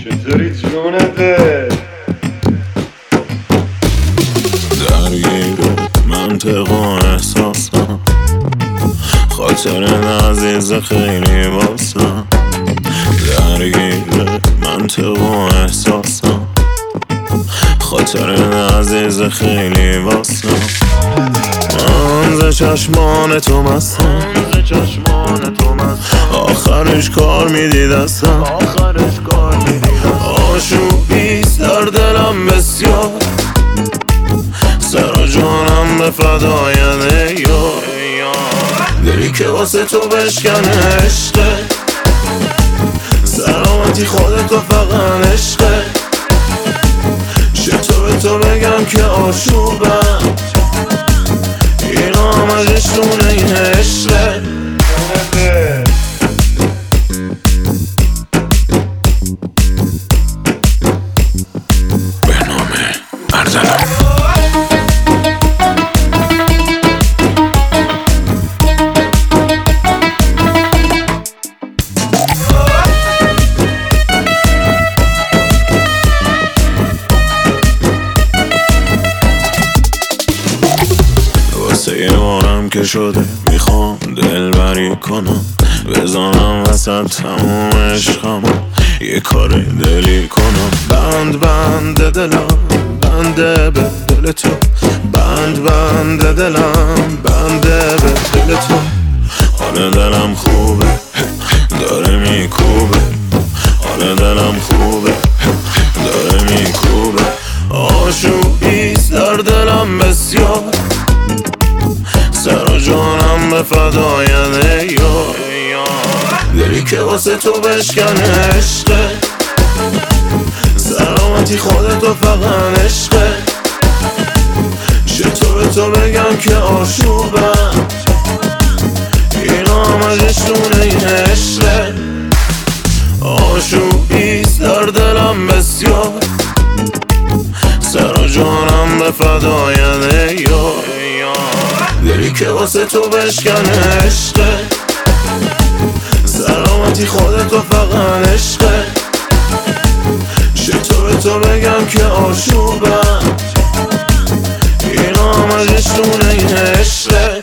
چطوری جونته؟ درگیر منطق و احساسم، خاطر عزیز خیلی واسم. درگیر منطق و احساسم، خاطر عزیز خیلی واسم. من ز چشمان تو مستم، آخرش کار میدی دستم. آشوبیست در دلم بسیار، سر و جانم به فداینه یار. دلی که واسه تو بشکنه عشقه، سلامتی خودتو فقط عشقه. چطور به تو بگم که آشوبم، این آمدش دونه این عشقه. به نام اردلان. واسه یه بارم که شده میخوام دلبری کنم، بزنم وسط تموم عشقم، یه کار دلی کنم. بند دلم بنده به دل تو، بند دلم بنده به دل تو. حال دلم خوبه داره میکوبه، حال دلم خوبه داره میکوبه. آشوبیست در دلم بسیار، سر و جانم به فداینه یار. دلی که واسه تو بشکنه عشقه، سلامتی خودتو فقط عشقه. چطور به تو بگم که آشوبم، این آمدش دونه این عشقه. آشوبیست در دلم بسیار، سر و جانم به فداینه یار. دلی که واسه تو بشکنه عشقه، سلامتی خودتو فقط عشقه. چطور به تو بگم که آشوبم، این آمدش دونه این عشقه.